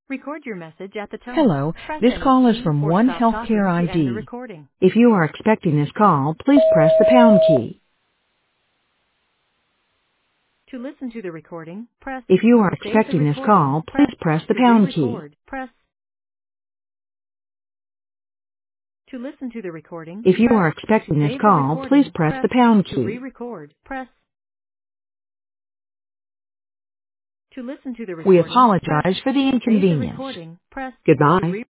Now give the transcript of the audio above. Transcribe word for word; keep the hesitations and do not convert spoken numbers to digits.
Record your message at the tone. Hello, Press this any call is key from or One stop Healthcare talking to end the I D. recording. If you are expecting this call, please press the pound key. To listen to the recording, press If you are save the expecting this recording. call, Press please press the to pound key. re-record. Press to listen to the recording. If you Press are to expecting this save the call, please recording. press Press the pound to key. re-record. Press to listen to the We recording. Press apologize for the to save the inconvenience. recording. Press to Goodbye. re